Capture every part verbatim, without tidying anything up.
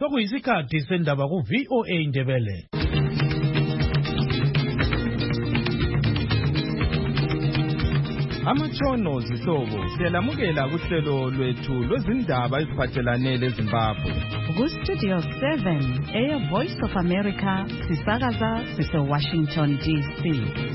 Sokuyisikhathi sendaba ku V O A Indebele. Amatshono zihlobo siyalamukela kuhlelo lwethu lwezindaba eziphathelane leZimbabwe. Ku Studio seven e Voice of America sisakaza sise Washington D C.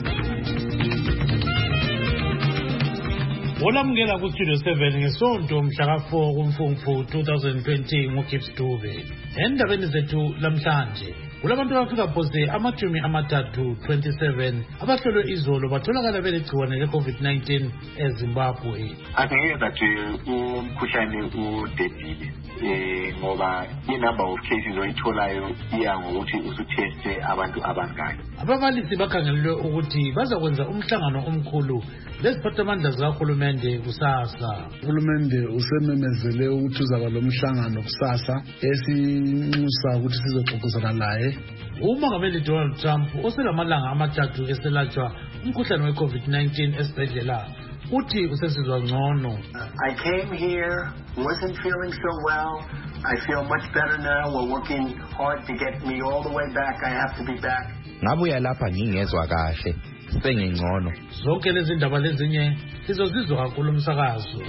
Olamukela ku Studio seven ngesonto mhla ka four kuMfumfu twenty twenty ngoGibbs Dube. Endabeni zethu lamhlanje kulabantu abafika phose amajumi amathathu twenty-seven abahlolwe izolo batholakala belegciwane le-COVID nineteen eZimbabwe. Angeke bathi umkhuhlane udedile eh ngoba i-number of cases oyitholayo iya ngokuthi usuteste abantu abangaki. Ababalisi bakhangelelwe ukuthi bazakwenza umhlangano omkhulu leziphathamandla zikahulumende kusasa. Uhulumende usememezele ukuthi uzaba lomhlangano kusasa esinxusa ukuthi sizoxoxisana naye. Umongameli Donald Trump oselamalanga amathathu eselatshwa umkhuhlane we-COVID nineteen esibhedlela uthi usesizwa ngcono. I came here, wasn't feeling so well. I feel much better now. We're working hard to get me all the way back. I have to be back. Ngabuya lapha ngingezwa kahle, sengingcono. Zonke lezi ndaba lezinye sizozizwa kulomsakazo.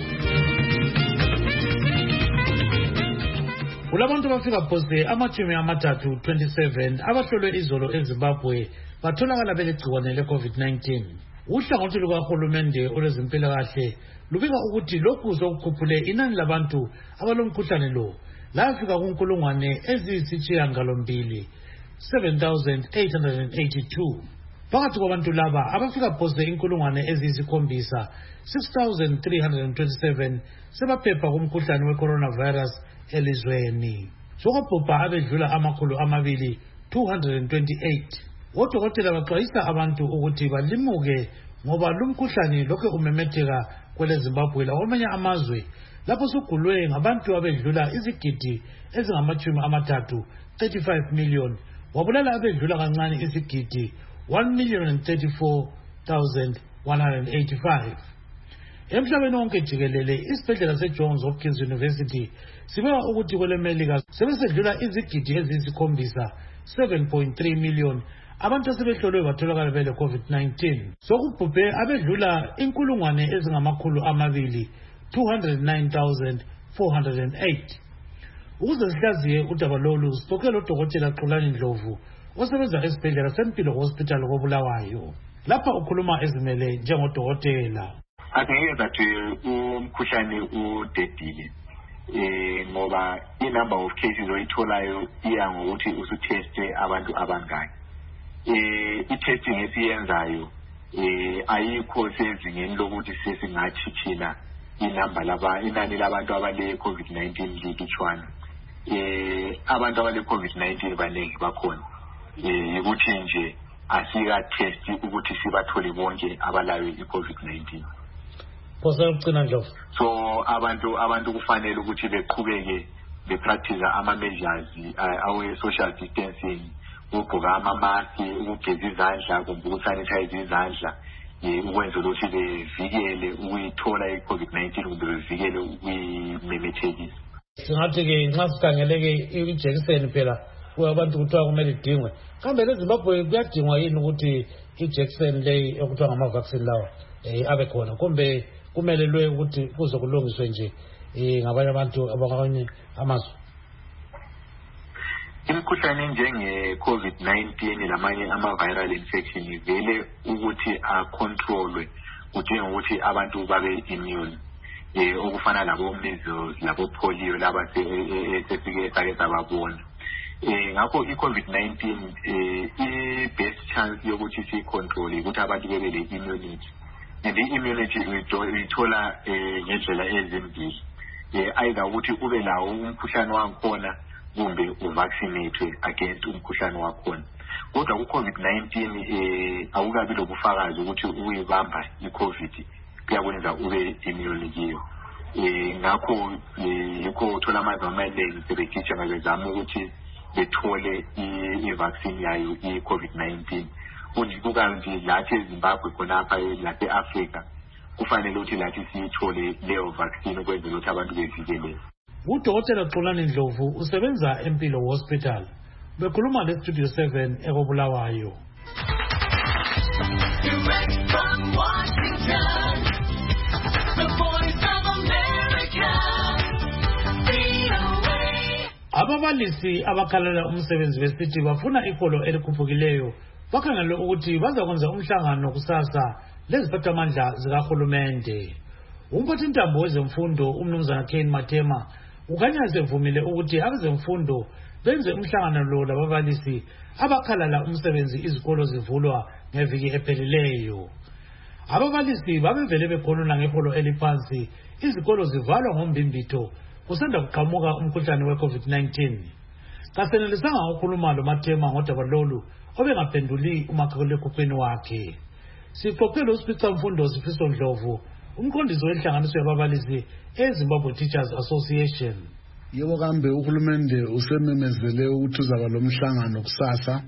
Kulabantu bafika phose amajumi amathathu twenty-seven abahlolwe izolo eZimbabwe batholakala belegciwane le-COVID nineteen. Uhlangothi lukahulumende olwezempilakahle lubika ukuthi lokhu sokukhuphule inani labantu abalomkhuhlane lo lafika kunkulungwane eziyisishiyagalombili seven thousand eight hundred eighty-two. Phakathi kwabantu laba abafika phose inkulungwane eziyisikhombisa six thousand three hundred twenty-seven sebaphepha kumkhuhlane we-coronavirus elizweni. Sokubhubha abedlula amakhulu amabili two hundred twenty-eight. Odokotela baxwayisa abantu ukuthi balimuke ngoba lumkhuhlane lokho umemetheka kweleZimbabwe lakwamanye amazwe lapho sugulwe ngabantu abedlula izigidi ezingamachumi amathathu thirty-five million wabulala abedlula kancane izigidi one million thirty-four thousand one hundred eighty-five. Emhlabeni wonke jikelele isibhedlela seJohns Hopkins University sibeka ukuthi kwelemelika sebesedlula izigidi eziyisikhombisa seven point three million abantu asebehlolwe batholakala bele COVID nineteen. Sokubhubhe abedlula inkulungwane ezingamakhulu amabili two hundred nine thousand four hundred eight. Ukuze sihlaziye udaba lolu sibhekele udokotela Xolani Ndlovu osebenza esibhedlela seMpilo Hospital koBulawayo. Lapha ukhuluma ezimele njengodokotela. Angeke bathi umkhuhlane udedile eh ngoba i-number of cases oyitholayo iya ngokuthi usuteste abantu abangaki. Eh i-testing esiyenzayo eh ayikho sezingeni lokuthi sesingathi thina inamba laba inani labantu abale COVID nineteen litshwana. Eh abantu abale COVID nineteen baningi bakhona. Eh ukuthi nje asika test ukuthi sibathole bonke abalayo i-COVID nineteen. Posawugcina Ndlovu. So abantu abantu kufanele ukuthi beqhubeke bepractice ama measures awe social distancing, ukugqoka ama mask, ukugeza izandla kumbe ukusanitize izandla, ukwenza ukuthi bevikele ukuyithola i-COVID nineteen kumbe bevikele ukuyimemethekisa. Singathi ke nxa sikhangeleke ijekiseni phela kuyabantu kuthiwa kumele idingwe. Kambe leZimbabwe kuyadingwa yini ukuthi ijekiseni leyi okuthiwa ngama vaccine lawa eh abe khona kumbe kumelelwe ukuthi kuzokulungiswe nje eh ngabanye abantu abakanye amazwe? Imikhuhlane njenge COVID nineteen lamanye ama viral infection vele ukuthi a controlwe kudinga ukuthi abantu babe immune eh okufana labo measles labo polio laba sesike sake sababona. Eh ngakho i-COVID nineteen eh i-best chance yokuthi si control ukuthi abantu bebe le immunity. And the immunity uyithola eh ngendlela ezimbili. Eh either ukuthi ube lawo umkhuhlane wakhona kumbe uvaccinate against umkhuhlane wakhona. Kodwa ku-COVID nineteen eh awukabi lobufakazi ukuthi uyibamba i-COVID kuyakwenza ube immune kiyo. Eh ngakho yikho uthola amazwe amaningi sebegijima ngabezama ukuthi bethole i-vaccine yayo i-COVID nineteen. Kukanti lathi eZimbabwe khonapha lapha eAfrica kufanele ukuthi lathi siyithole leyo vaccine ukwenzela ukuthi abantu bevikeleke. Udokotela Xolani Ndlovu usebenza eMpilo Hospital. Bekhuluma leStudio seven eKobulawayo. Direct from Washington, the Voice of America, V O A. Ababalisi abakhalela umsebenzi besithi bafuna iholo elikhuphukileyo bakhangele ukuthi bazakwenza umhlangano kusasa leziphathamandla zikahulumende. Umphathintambo wezemfundo umnumzana Ken Matema ukhanya sevumile ukuthi abezemfundo benze umhlangano lo lababalisi abakhalala umsebenzi izikolo zivulwa ngeviki ephelileyo. Ababalisi babevele bekhuluma ngeholo eliphansi izikolo zivalwa ngombimbitho kusanda kuqhamuka umkhuhlane we-COVID nineteen. Kasenelisanga ukukhuluma lo Matema ngodaba lolu obengaphenduli umakhalekhukhwini wakhe. Sixoxele uSipicamfundo Sifiso Ndlovu, umqondisi wenhlanganiso yababalisi eZimbabwe Teachers Association. Yebo kambe uhulumende usememezele ukuthi uzaba lomhlangano kusasa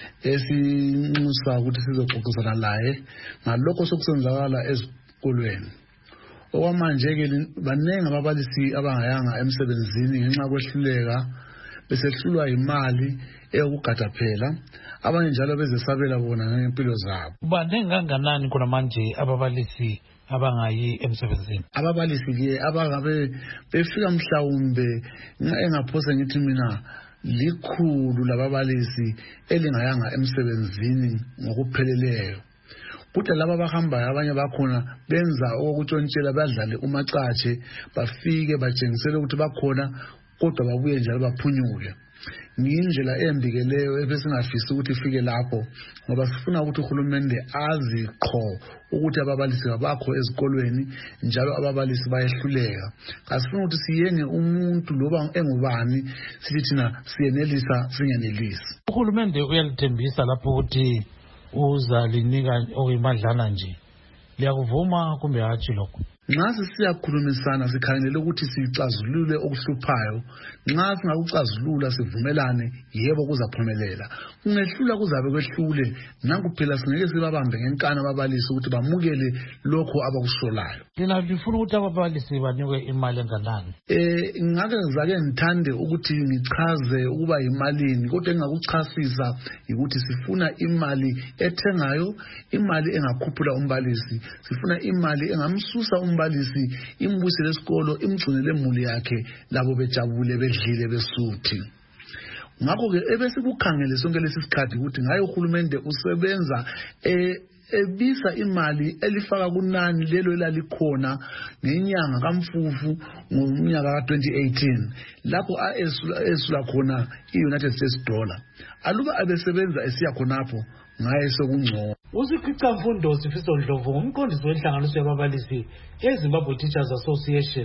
esinxusa ukuthi sizoxoxisana laye ngalokho sokusenzakala ezikolweni. Okwamanje ke baningi ababalisi abangayanga emsebenzini ngenxa kwehluleka besehlulwa imali eyokugada phela, abanye njalo bezesabela bona ngempilo zabo. Baningi kanganani khona manje ababalisi abangayi emsebenzini? Ababalisi ke abangabe befika mhlawumbe engaphose ngithi mina likhulu lababalisi elingayanga emsebenzini ngokupheleleyo. Kuthi laba abahambayo abanye bakhona benza okutshontshela badlale umacatshe bafike batshengisele ukuthi bakhona kodwa babuye njalo baphunyuke. Ngindlela embikeleyo ebesingafisi ukuthi ifike lapho ngoba sifuna ukuthi uhulumende azi qho ukuthi ababalisi babakho ezikolweni njalo ababalisi bayehluleka. Kasifuna ukuthi siyenge umuntu loba engubani sithi thina siyenelisa singenelisi. Uhulumende uyalithembisa lapho ukuthi uzalinika okuyimadlana nje. Liyakuvuma kumbe hatshi lokho? Nxa siyakhulumisana sikhangelele ukuthi sixazulule okuhluphayo, nxa singakuxazulula sivumelane yebo kuzaphumelela. Kungehlula kuzabe kwehlule nankuphela singeke sibabambe ngenkana ababalisi ukuthi bamukele lokho abakusholayo. Lina lifuna ukuthi ababalisi banikwe imali enganani? Eh ngake ngizake ngithande ukuthi ngichaze ukuba imalini kodwa engakuchasisa ukuthi sifuna imali ethengayo, imali engakhuphula umbalisi, sifuna imali engamsusa umbalisi imbusele esikolo imgcinele emuli yakhe labo bejabule bedlile besuthi. Ngakho ke ebesikukhangele sonke lesisikhathi ukuthi ngayo uhulumende usebenza eh ebisa imali elifaka kunani lelo elalikhona ngenyanga kaMfufu ngomnyaka ka twenty eighteen lapho aesula khona iUnited States dollar. Aluba abesebenza esiya khonapho ngaye sokungcono. USipicamfundo Sifiso Ndlovu umqondisi wenhlanganiso yababalisi eZimbabwe Teachers Association.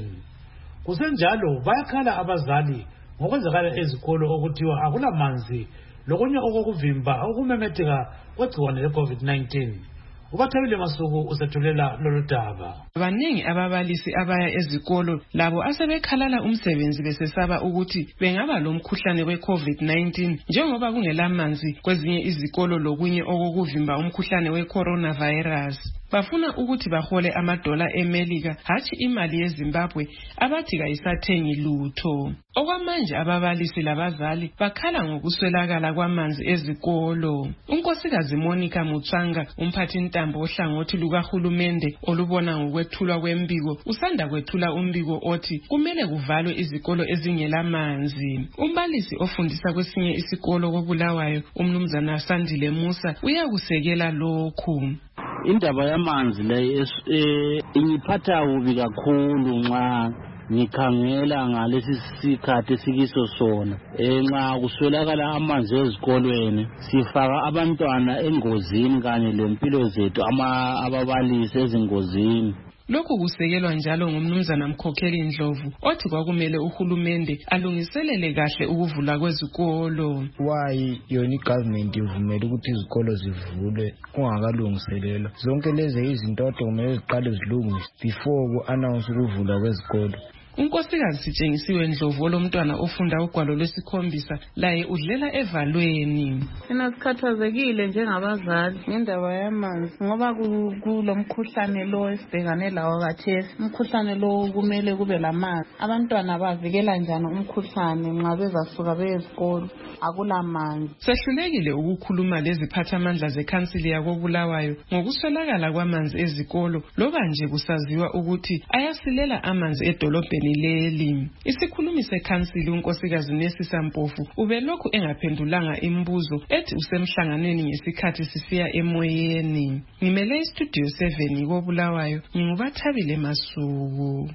Kusenjalo bayakhala abazali ngokwenzakala ezikolo okuthiwa akulamanzi lokunye okokuvimba okumemetheka kwegciwane le-COVID nineteen. Ubathabile Masuku usethulela lolu daba. Baningi ababalisi abaya ezikolo labo asebekhalala umsebenzi besesaba ukuthi bengaba lomkhuhlane we-COVID nineteen njengoba kungelamanzi kwezinye izikolo lokunye okokuvimba umkhuhlane we-coronavirus. Bafuna ukuthi bahole amadola eMelika hatshi imali yeZimbabwe abathi kayisathengi lutho. Okwamanje ababalisi labazali bakhala ngokuswelakala kwamanzi ezikolo. Unkosikazi Monica Mutsanga umphathintambo ohlangothi lukahulumende olubona ngokwethulwa kwembiko usanda kwethula umbiko othi kumele kuvalwe izikolo ezingelamanzi. Umbalisi ofundisa kwesinye isikolo koBulawayo umnumzana Sandile Musa uyakusekela lokhu. Indaba yamanzi le ingiphatha ubi kakhulu nxa ngikhangela ngalesi sikhathi esikiso sona. Nxa kuswelakala amanzi ezikolweni sifaka abantwana engozini kanye lempilo zethu ababalisi ezingozini. Lokhu kusekelwa njalo ngumnumzana Mkhokheli Ndlovu othi kwakumele uhulumende alungiselele kahle ukuvula kwezikolo. Why yona government ivumela ukuthi izikolo zivulwe kungakalungiselelwa? Zonke lezi izinto kumele ziqale zilungiswe before ku announce ukuvula kwezikolo. unkosikazi Sitshengisiwe Ndlovu olomntwana ofunda ugwalo lwesikhombisa laye udlela evalweni. Mina sikhathazekile njengabazali ngendaba yamanzi ngoba kulomkhuhlane lo esibhekane lawo khathesi. Umkhuhlane lo kumele kube lamanzi. Abantwana bavikela njani umkhuhlane nxa bezasuka beye esikolo akula manzi? Sehlulekile ukukhuluma leziphathamandla zekhansili yakoBulawayo ngokuswelakala kwamanzi ezikolo loba nje kusaziwa ukuthi ayasilela amanzi edolobheni leli. Isikhulumi sekhansili unkosikazi Nesisa Mpofu ubelokhu engaphendulanga imibuzo ethi usemhlanganweni ngesikhathi sisiya emoyeni. Ngimele istudio seven koBulawayo ngingubathabile Masuku.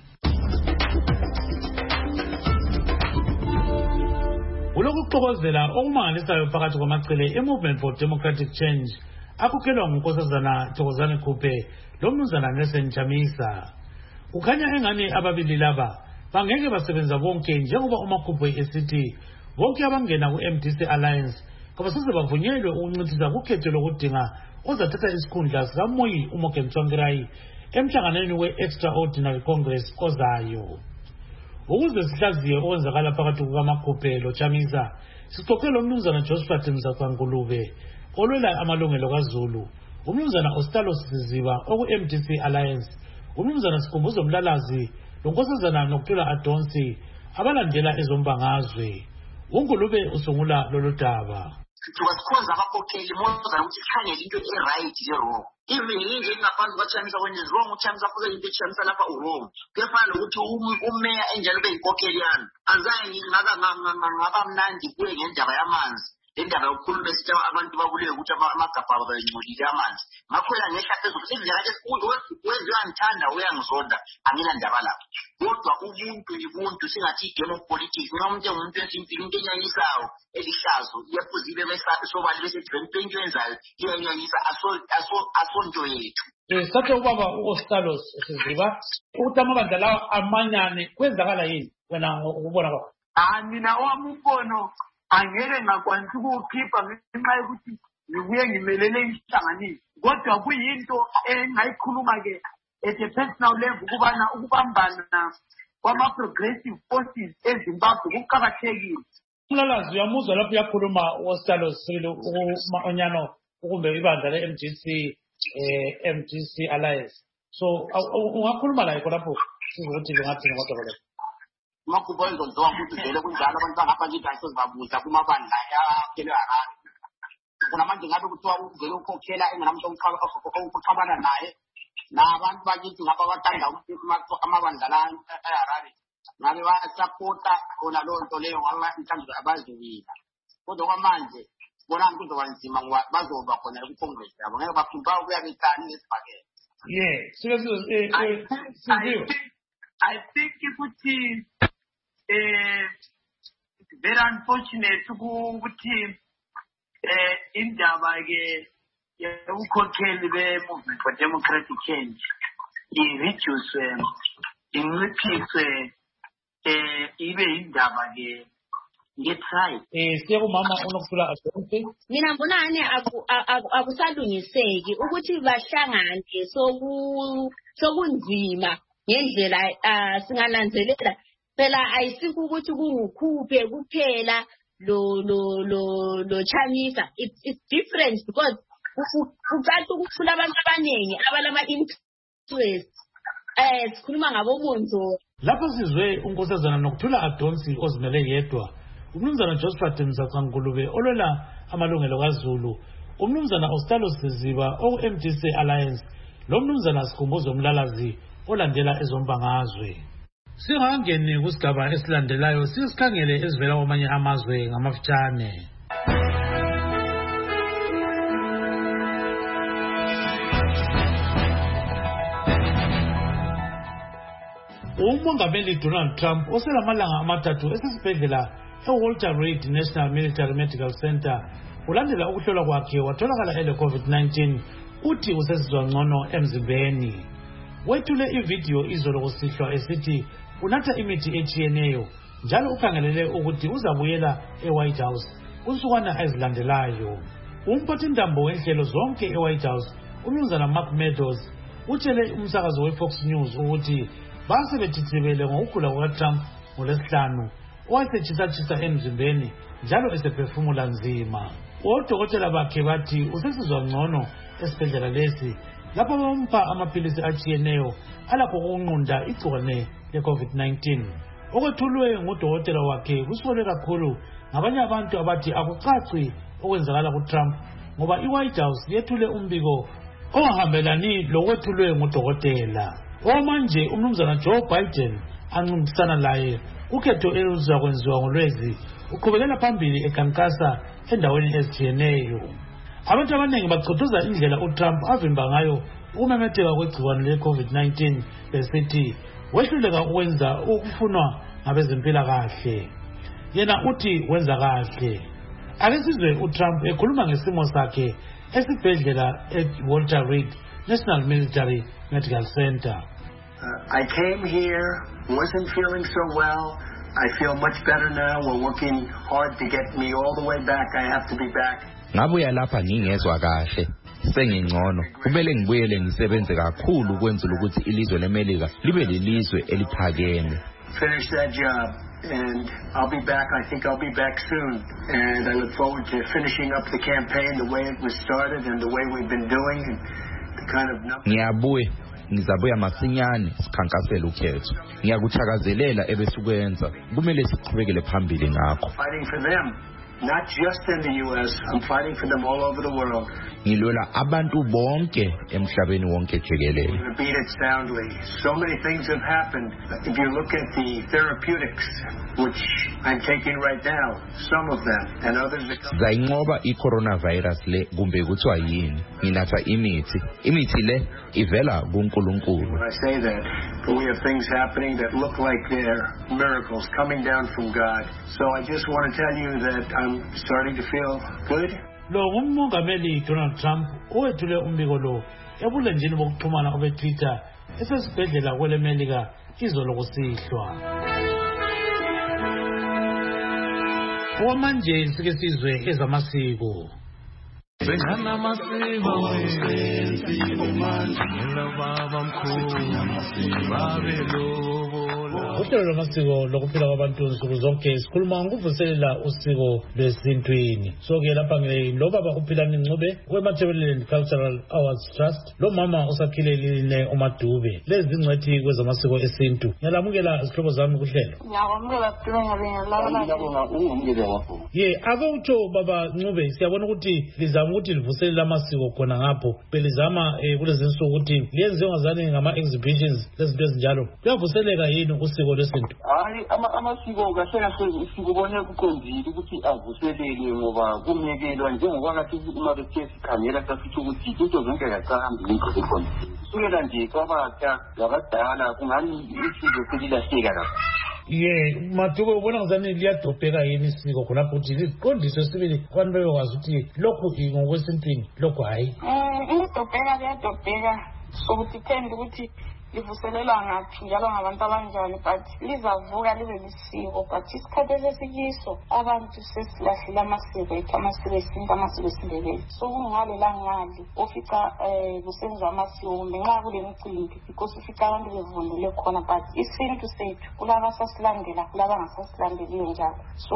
Ulokuxokozela okumangalisayo phakathi kwamacele e-Movement for Democratic Change akukhelwa ngunkosazana Thokozani Khuphe lomnumzana Nelson Chamisa. Kukhanya engani ababili laba bangeke basebenza bonke njengoba uMakhuphe esithi bonke abangena ku-M D C Alliance kabasize bavunyelwe ukuncithisa kukhetho lokudinga ozathatha isikhundla sikaMoyi uMorgan Tsvangirai emhlanganweni we-Extraordinary Congress ozayo. Ukuze sihlaziye okwenzakala phakathi kukaMakhuphe loChamisa sixoxe lomnumzana Josephat Mzaqangulube olwela amalungelo kaZulu, umnumzana Ostalo Siziba oku-M D C Alliance, umnumzana Sikhumbuzo Mlalazi lonkosazana Nokuthula Adonsi abalandela ezombangazwe. uNgulube usungula lolu daba. Sikhonza abakhokheli mozana ukuthi sikhangele into e-right le-wrong. Even yinje ngaphansi kwaChamisa when is wrong, uChamisa kuze into eChamisa lapha u-wrong. Kuyafana nokuthi umeya enjalo beyinkokheli yami. Azange ngaba mnandi kuye ngendaba yamanzi. Indaba yokukhuluma esithi abantu babulewe ukuthi amagabha abo bayingcolile amanzi. Ngakhwela ngehla phezulu indlela nje wenziwa ngithanda uyangizonda angina ndaba lapho. Kodwa ubuntu ibuntu singathi igame of politics noma umuntu engumuntu ensimpilo into enyanyisayo elihlazo iyaphuzile bese sobali bese twenty wenzayo iyanyanyisa asonto yethu. Eh sathe ubaba uOstalos Siziba ukuthi amabandla lawa amanyane kwenzakala yini wena ukubona kwakho? Ah mina owamumbono angeke ngakwanisa ukukhipha ngenxa yokuthi ngibuye ngimelele inhlanganiso. Kodwa kuyinto engayikhuluma ke at a personal level ukubana ukubambana kwama-progressive forces eZimbabwe kuqakathekile. Umlalazi uyamuzwa lapho uyakhuluma uOstalos Onyano ukumbe ibandla le-M D C eh M D C Alliance. So ungakhuluma la lapho sizothi ngathi ngoba lokho. Makhuphe izonto ukuthi vele kunjalo abantu bangapha nje idayiso zibabuza kumabandla yakhelwe harari. Kuna manje ngabe kuthiwa uvele ukhokhela engenamuntu okuxabana naye nabantu bakithi ngapha bathanda amabandla la eharari. Ngabe bayasapota khona leyo nto leyo ngoba mhlawumbe abaziwina. Kodwa kwamanje bona kuzoba nzima ngoba bazoba khona ku-Congress yabo ngeke baphumba ukuya betani ngesibhakela. Yeah, seriously, I think ukuthi eh very unfortunate ukuthi eh indaba ke yokukhokheli be-Movement for Democratic Change i-reduce inciphiswe eh ibe indaba ke ngetry. Eh siyakumama uNokuthula Adonsi. Mina ngibonani akusalungiseki ukuthi bahlangane soku sokunzima ngendlela singalandelela phela ayisiku ukuthi kungukhuphe kuphela lo lo lo lo Chamisa. It's, it's different because uqala ukuthula abantu abaningi abalama interest eh sikhuluma ngabo Monzo. Lapho sizwe unkosazana Nokuthula Adonsi ozimele yedwa, umnumzana Josephat Mzaqangulube olwela amalungelo kaZulu, umnumzana Ostalo Siziba oku-M D C Alliance, lo mnumzana Sikhumbuzo Mlalazi olandela ezombangazwe. Singangeni kusigaba esilandelayo sisikhangele ezivela kwamanye amazwe ngamafutshane. Umongameli Donald Trump oselamalanga amathathu esesibhedlela e-Walter Reed National Military Medical Center ulandela ukuhlolwa kwakhe watholakala ele COVID nineteen uthi usesizwa ngcono emzimbeni. Wethule ivideo izolo kusihlwa esithi unatha imithi etshiyeneyo njalo ukhangelele ukuthi uzabuyela e-White House usukwana ezilandelayo. Umphathintambo wenhlelo zonke e-White House umnumzana Mark Meadows utshele umsakazo we-Fox News ukuthi base bethithibele ngokugula kukaTrump ngolesihlanu owayesetshisatshisa emzimbeni njalo esephefumula nzima. Odokotela bakhe bathi usesizwa ngcono esibhedlela lesi lapho bamupha amaphilisi atshiyeneyo alakho ukunqunda igcikwane le-COVID nineteen. Okwethulwe ngudokotela wakhe kusolwe kakhulu ngabanye abantu abathi akucaci okwenzakala kuTrump ngoba i-White House yethule umbiko ongahambelani lokwethulwe ngudokotela. Omanje umnumzana Joe Biden ancintisana laye ukhetho eluzakwenziwa ngolwezi uqhubekela phambili ekankasa endaweni ezitshiyeneyo. Abantu abaningi bachothoza indlela uTrump avimba ngayo ukumemetheka kwegciwane le-COVID nineteen besithi wehluleka ukwenza ukufunwa ngabezempilakahle. Yena uthi wenza kahle. Ake sizwe uTrump ekhuluma ngesimo sakhe esibhedlela eWalter Reed National Military Medical Center. Uh, I came here, wasn't feeling so well. I feel much better now. We're working hard to get me all the way back. I have to be back. Ngabuya lapha ngingezwa kahle. Sengingcono. Kumele ngibuyele ngisebenze kakhulu ukwenzela ukuthi ilizwe leMelika libe lelizwe eliphakeme. Finish that job and I'll be back. I think I'll be back soon. And I look forward to finishing up the campaign the way it was started and the way we've been doing and the kind of numbers. Ngiyabuya ngizabuya masinyane sikhankasela ukhetho. Ngiyakuthakazelela ebesukwenza. Kumele siqhubekele phambili ngakho. Fighting for them. Not just in the U S, I'm fighting for them all over the world. Ngilwela abantu bonke emhlabeni wonke jikelele. To beat it soundly. So many things have happened. If you look at the therapeutics, which I'm taking right now, some of them, and others that come. Zayinqoba i-coronavirus le kumbe kuthiwa yini. Nginatha imithi. Imithi le ivela kuNkulunkulu. When I say that, but we have things happening that look like they're miracles coming down from God. So I just want to tell you that I'm starting to feel good. Lo ngumongameli Donald Trump owethule umbiko lo ebulenjini bokuxhumana obe-Twitter esesibhedlela kweleMelika izolo kusihlwa. Okwamanje sike sizwe ezamasiko. Bengana masiko wesiko manje baba mkhulu babelobola. Uhlelo lwamasiko lokuphila kwabantu nsuku zonke sikhuluma ngokuvuselela usiko lwesintwini. So-ke lapha ngilobaba uPhilani Ncube weMatabeleland Cultural Arts Trust lo mama usaphilelile uMadube lezi zingcwethi kwezamasiko esintu. Ngiyalamukela isihlobo zami kuhlelo. Ngiyabonga Dube ngiyabonga. Ye ake utsho baba Ncube siyabona ukuthi lizama ukuthi livuselela amasiko khona ngapho belizama kulezi nsuku ukuthi liyenze ngazani ngama exhibitions lezinto ezinjalo. Kuyavuseleka yini usiko lwesintu? Hayi amasiko kahle kahle sikubone kuqondile ukuthi avuselele ngoba kumyekelwa njengoba ngathi uma bethe sikhangela sasithi ukuthi into zonke kacahambi ngikho khona. Sukela nje kwabatsha labadala kungani isizwe selilahleka lapho. Ye Madube ubona ngazani liyadobheka yini isiko khonapho ukuthi liqondise sibili abantu bebekwazi ukuthi lokhu ngokwesintwini lokhu hayi. Eh idobheka liyadobheka sokuthi themba ukuthi livuselelwa ngaphi njalo ngabantu abanjani but lizavuka libe lisiko but isikhathi esesikiso abantu sesilahlile amasiko ethu amasiko esintu amasiko esindebele so kungale la ngali ofica eh kusenza amasiko kumbe nxa kule mcimbi because ufica abantu bevunule khona but isintu sethu kulaba sasilandela kulaba ngasasilandeliyo njalo so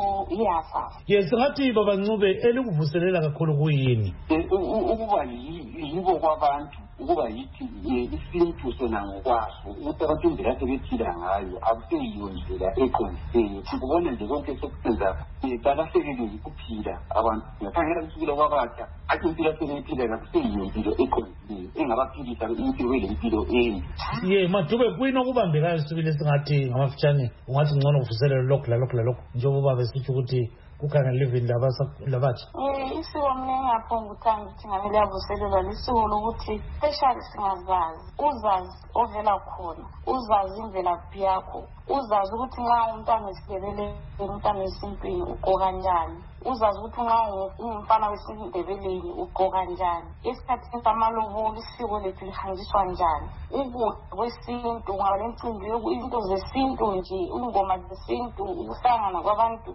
iyafa. Yes ngathi baba Ncube elikuvuselela kakhulu kuyini? Ukuba yibo kwabantu ukuba yithi isintu sona ngokwaso ukuthi abantu indlela sebephila ngayo akuseyiyo indlela eqondile sikubona nje konke sokusenza balahlekele ukuphila abantu ngakhangela kusukela kwabatsha athi impilo sebephila akuseyiyo impilo eqondile engabaphilisa impilo elempilo ende. Ye Madube kuyini okubambekayo sibili singathi ngamafitshane ungathi ngcono kuvuselele lokhu lalokhu lalokhu njengoba besithi ukuthi kukhanga living labatsha. Eh isiko mina ngiyapho ngithanda ukuthi ngamele yavuselelwa lisiko lokuthi special singazazi uzazi ovela khona uzazi imvelaphi yakho uzazi ukuthi nxa umntwana wesindebele umntwana wesintwini ugqoka kanjani uzazi ukuthi nxa ungumfana wesindebeleni ugqoka kanjani esikhathini samalobolo isiko lethu lihanjiswa kanjani ukudla kwesintu ngaba lemicimbi into zesintu nje ingoma zesintu ukuhlangana kwabantu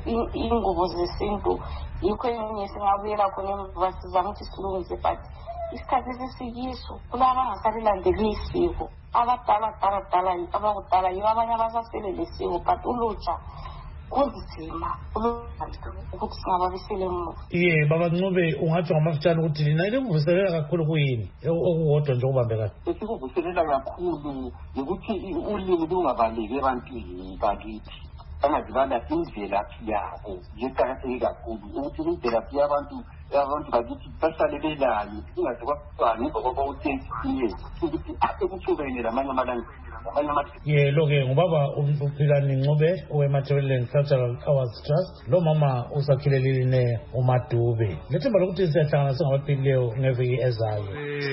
ingubo zesintu yikho eminye singabuyela khona emva sizama ukuthi silungise but isikhathi esisikiso kulaba abangasalandeli isiko abadala dala dala abakudala yibo abanye abasasele lesiko but ulutsha kunzima ukuthi singababisele emuva. Ye baba Ncube ungathi ngamafutshane ukuthi lina ilivuselela kakhulu kuyini okukodwa nje okubambekayo? Esikuvuselela kakhulu ukuthi ulimi lungabaleki ebantwini bakithi bangazibala imvelaphi yabo yeqakatheke kakhulu ukuthi imvelaphi yabantu abantu bakithi bahlale belalo kungaze kwakuthiwa ngemva kwaba utesiye ukuthi asekuthubene lamanye amalanga. Ye lo-ke ngubaba uPhilani Ncube we-Material Cultural Awards Trust lo mama usakhilelile uMadube ngethemba lokuthi siyahlangana singabaphilileyo ngeviki ezayo.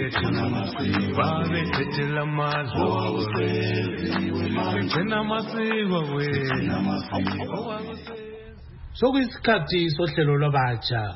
Sokuyisikhathi sohlelo lwabatsha.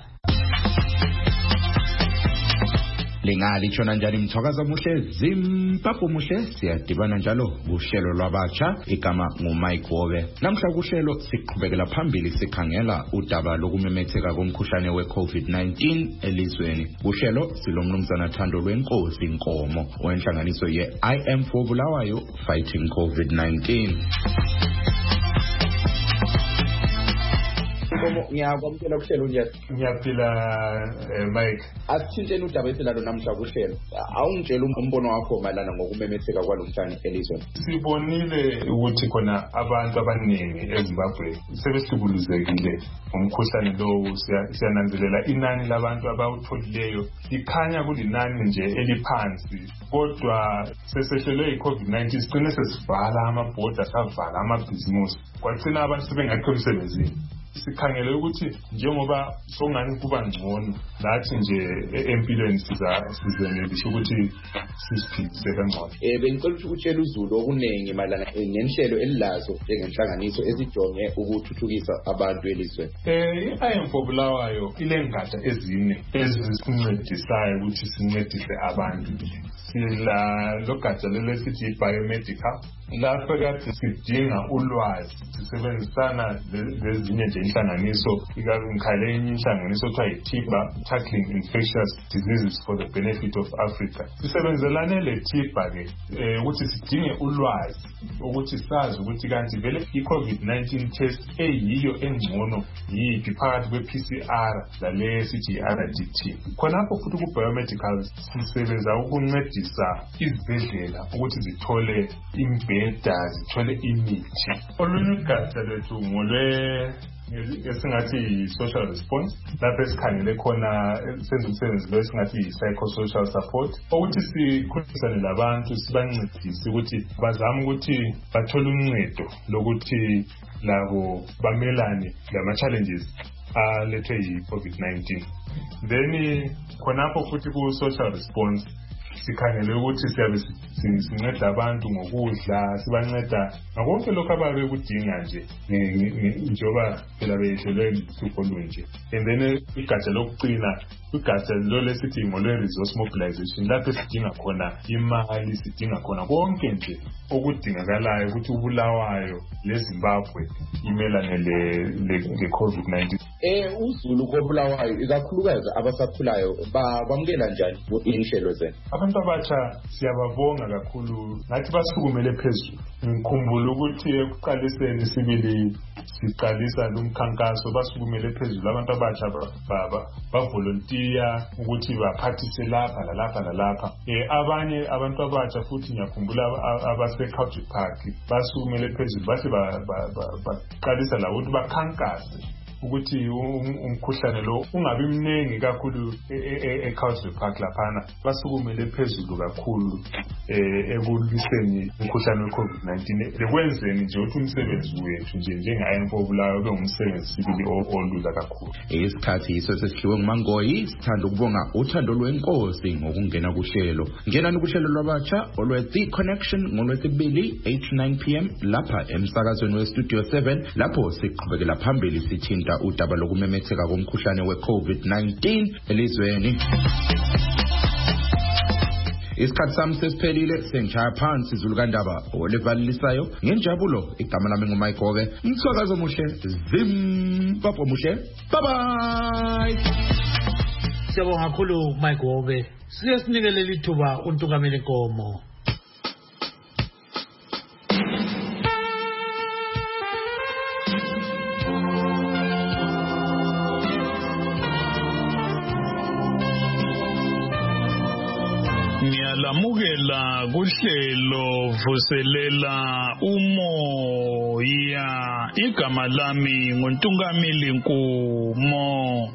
Lingali tshona njani mthwakaza muhle Zimbabwe muhle siyadibana njalo kuhlelo lwabatsha igama nguMike Wobe. Namhla kuhlelo siqhubekela phambili sikhangela udaba lokumemetheka komkhuhlane we-COVID nineteen elizweni. Kuhlelo silomnumzana Thando Lwenkosi Nkomo wenhlanganiso ye-I Am for Bulawayo Fighting COVID nineteen. Komo ngiyakwamukela kuhlelo nje. Ngiyaphila Mike. Asithintsheni udaba esilalo namhla kuhlelo. Awungitshela umbono wakho malana ngokumemetheka kwalomhlanje elizweni. Sibonile ukuthi khona abantu abaningi eZimbabwe sebesibuluzekile umkhuhlane lo siyananzelela inani labantu abawutholileyo likhanya kulinani nje eliphansi kodwa sesehlelwe iCovid nineteen sigcine sesivala amabhoda savala amabhizimusi kwagcina abantu sebengakho emsebenzini. Sikhangele ukuthi njengoba songani kuba ngcono lathi nje empilweni siza sizenelisha ukuthi sisiphilise kangcono. Eh bengicela ukuthi utshele uZulu okunengi malana ngenhlelo elilazo njengenhlanganiso esijonge ukuthuthukisa abantu elizweni. Eh I Am for Bulawayo ilengatsha ezine ezisincedisayo ukuthi sincedise abantu. Sila logatsha lelesithi biomedical lapho kade sidinga ulwazi sisebenzisana lezinye nje inhlanganiso ikakhulu enye inhlanganiso kuthiwa yi-TIBA Tackling Infectious Diseases for the Benefit of Africa. Sisebenzelane le-TIBA ke ukuthi sidinge ulwazi ukuthi sazi ukuthi kanti vele i-COVID nineteen test eyiyo engcono yiphi phakathi kwe-P C R lale sithi i-R D T. Khonapho futhi ku-biomedical sisebenza ukuncedisa izibhedlela ukuthi zithole imbheda zithole imithi. Olunye ugatsha lwethu ngolwe esingathi social response lapho esikhangele khona senze umsebenzi lo esingathi psychosocial support ukuthi sikhulumisane labantu sibancedise ukuthi bazame ukuthi bathole uncedo lokuthi labo bamelane lama challenges alethwe yi-COVID nineteen. Then khonapho futhi ku social response sikhangele ukuthi siyabe sinceda abantu ngokudla sibanceda ngakonke lokho ababe kudinga nje njengoba phela behlelwe ihlupho nje. And then igatsha lokucina igatsha lo lesithi ngolwe resource mobilization lapho sidinga khona imali sidinga khona konke nje okudingakalayo ukuthi uBulawayo leZimbabwe imelane le le COVID nineteen. Eh uZulu koBulawayo ikakhulukazi abasakhulayo bamukela njani inhlelo zenu? Abantu abatsha siyababonga kakhulu ngathi basukumele phezulu. Ngikhumbula ukuthi ekuqaliseni sibili siqalisa lumkhankaso basukumele phezulu abantu abatsha baba bavolunteer ukuthi baphathise lapha lalapha lalapha. Eh abanye abantu abatsha futhi ngiyakhumbula abase Country Park basukumele phezulu bathi baqalisa la ukuthi bakhankase ukuthi umkhuhlane lo ungabi mningi kakhulu e-Country Park laphana basukumele phezulu kakhulu ekulwiseni umkhuhlane we-COVID nineteen lekwenzeni nje ukuthi umsebenzi wethu nje njenge-I Am for Bulawayo ube ngumsebenzi sibili olula kakhulu. Isikhathi iso sesihliwe nguMangoyi sithanda ukubonga uthando lwenkosi ngokungena kuhlelo. Ngenani kuhlelo lwabatsha olwe-The Connection ngolwesibili eight to nine p m lapha emsakazweni we-Studio seven lapho siqhubekela phambili sithinta udaba lokumemetheka komkhuhlane we-COVID nineteen elizweni. Isikhathi sami sesiphelile sengishaya phansi izulu kandaba olevalisayo ngenjabulo igama lami nguMike Wobe umthwakazo muhle Zimbabwe muhle bye bye. Siyabonga kakhulu Mike Wobe. Siye sinikele lithuba uNtukameli Nkomo. Ngiyalamukela kuhlelo vuselela umoya. Igama lami nguNtungameli Nkomo.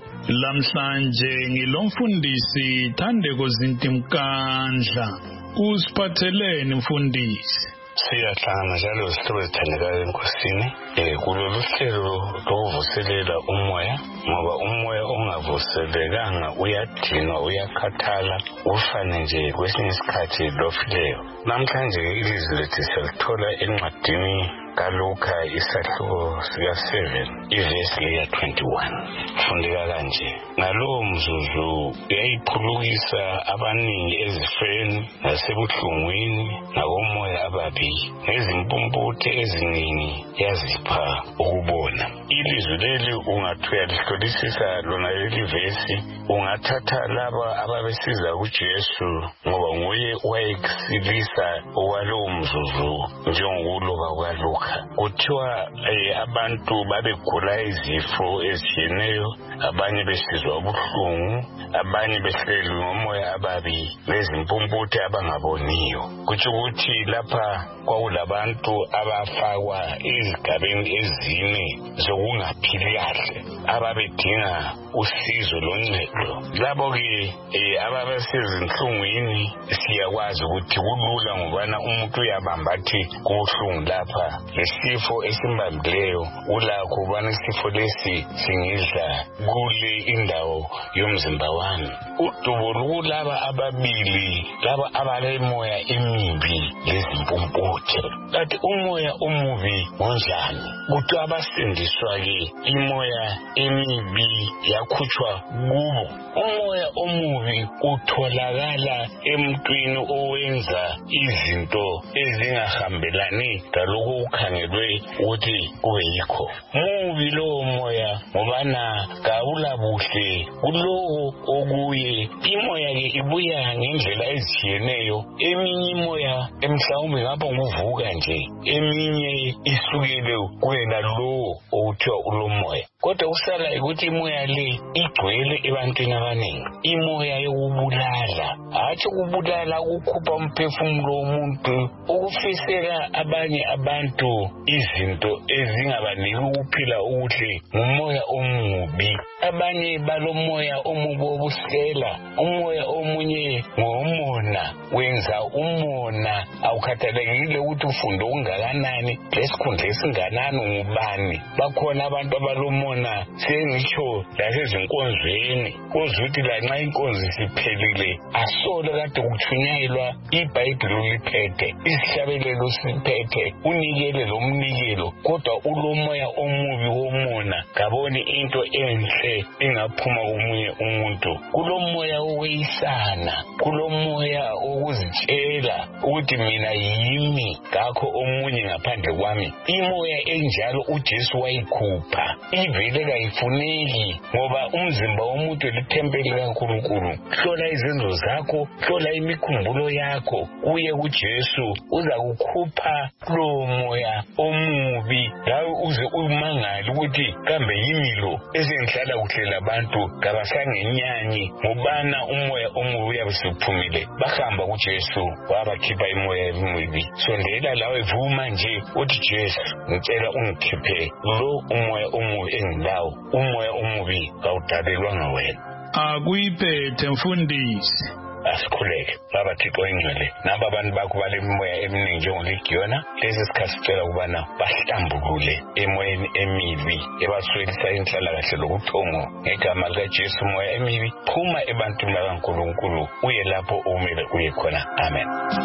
Lamhlanje ngilomfundisi Thandeko Zintimkandla. Usiphatheleni mfundisi? Siyahlangana njalo sihlobo ezithandekayo enkosini eh kulolu hlelo lokuvuselela umoya, ngoba umoya ongavuselekanga uyadinwa, uyakhathala, ufane nje kwesinye isikhathi lofileyo. Namhlanje ilizwi lethu silithola encwadini kaLuka isahluko sika seven ivesi leya twenty-one. Fundeka kanje: ngalowo mzuzu yayiphulukisa abaningi ezifeni nasebuhlungwini nakomoya ababi, nezimpumputhi eziningi yazipha ukubona. Ilizwi leli ungathuya lihlolisisa lona leli vesi, ungathatha laba ababesiza kuJesu ngoba nguye owayesilisa okwalowo mzuzu njengokuloba kwaLuka. Kuthiwa eh, abantu babegula izifo ezitshiyeneyo, abanye besizwa ubuhlungu, abanye behlelwe ngomoya ababi, nezimpumputhi abangaboniyo. Kutsho ukuthi lapha kwakulabantu abafakwa ezigabeni ezine zokungaphili kahle, ababedinga usizo loncedo. Labo-ke eh, ababesezinhlungwini siyakwazi ukuthi kulula ngobana umuntu uyabambathi kubuhlungu lapha. Lesifo esimbambileyo ulakho ubana isifo lesi singidla kule indawo yomzimba wami. Udubo lukulaba ababili, laba abalemoya emibi lezimpumputhi. Kanti umoya omubi onjani? Kuthi abasindiswa-ke imoya emibi yakhutshwa kubo. Umoya omubi utholakala emntwini owenza izinto ezingahambelani lalokho ukhangelwe ukuthi kube yikho. Mubi lowo moya ngobana kawulabuhle kulowo okuye. Imoya-ke ibuya ngendlela ezitshiyeneyo. Eminye imoya emhlawumbe ngapha nguvuka nje, eminye isukele kuwena lowo okuthiwa ulomoya. Kodwa usala ukuthi imoya le igcwele ebantwini abaningi. Imoya yokubulala, hatshi ukubulala ukukhupha umphefumulo womuntu, ukufisela abanye abantu izinto ezingabaniki ukuphila okuhle, ngumoya omubi. Abanye balomoya omubi obusela. Umoya omunye ngomona, wenza umona. Awukhathalekile ukuthi ufunda okungakanani, lesikhundla esinganani, ngubani. Bakhona abantu abalomona sengitsho lasezinkonzweni, kuzuthi lanxa inkonzo siphelile asole kade kuthunyelwa iBhayibheli liphethe, isihlabelelo siphethe, unikele lomnikelo, kodwa ulomoya omubi womona. Ngaboni into enhle ingaphuma komunye umuntu. Kulomoya wokweyisana, kulomoya wokuzitshela ukuthi mina yimi, ngakho omunye ngaphandle kwami. Imoya enjalo uJesu wayikhupha, ivele kayifuneki, ngoba umzimba womuntu lithempeli kaNkulunkulu. Hlola izenzo zakho, hlola imikhumbulo yakho, uye kuJesu, uza kukhupha lowo moya omubi, lawe uze umangale ukuthi kambe yimi lo esengihlala kuhle labantu kabasangenyanyi, ngobana umoya omubi uyabe usuphumile. Bahamba kuJesu wabakhipha imoya emibi. Sondela lawe, vuma nje uthi Jesu, ngicela ungikhiphe lo umoya omubi engilawo. Umoya omubi kawudalelwanga wena. Akuyiphethe mfundisi. Asikhuleke baba Thixo engcwele, naba abantu bakho bale moya eminingi njengoLegiyona. Lesi sikhathi sicela ukubana bahlambulule emoyeni emibi ebaswelisa inhlalakahle lobuthongo. Ngegama likaJesu, moya emibi phuma ebantwini bakaNkulunkulu, uye lapho umele uye khona. Amen.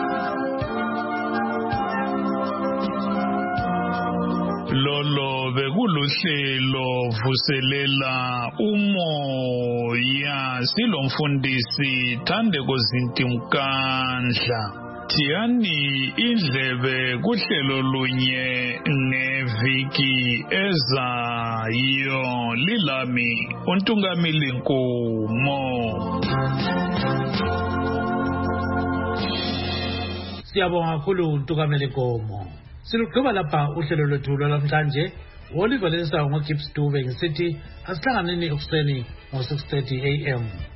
Lolo bekuluhlelo vuselela umoya, silomfundisi Thandeko Zintimkandla. Tiyani indlebe kuhlelo lunye ngeviki ezayo lilami uNtungamili Nkumo. Siyabonga kakhulu uNtungamili Nkumo. Silugqiba lapha uhlelo lwethu lwamhlanje. Oliver Lensa ngoGibbs Dube ngisithi asihlanganeni ekuseni ngo six thirty a m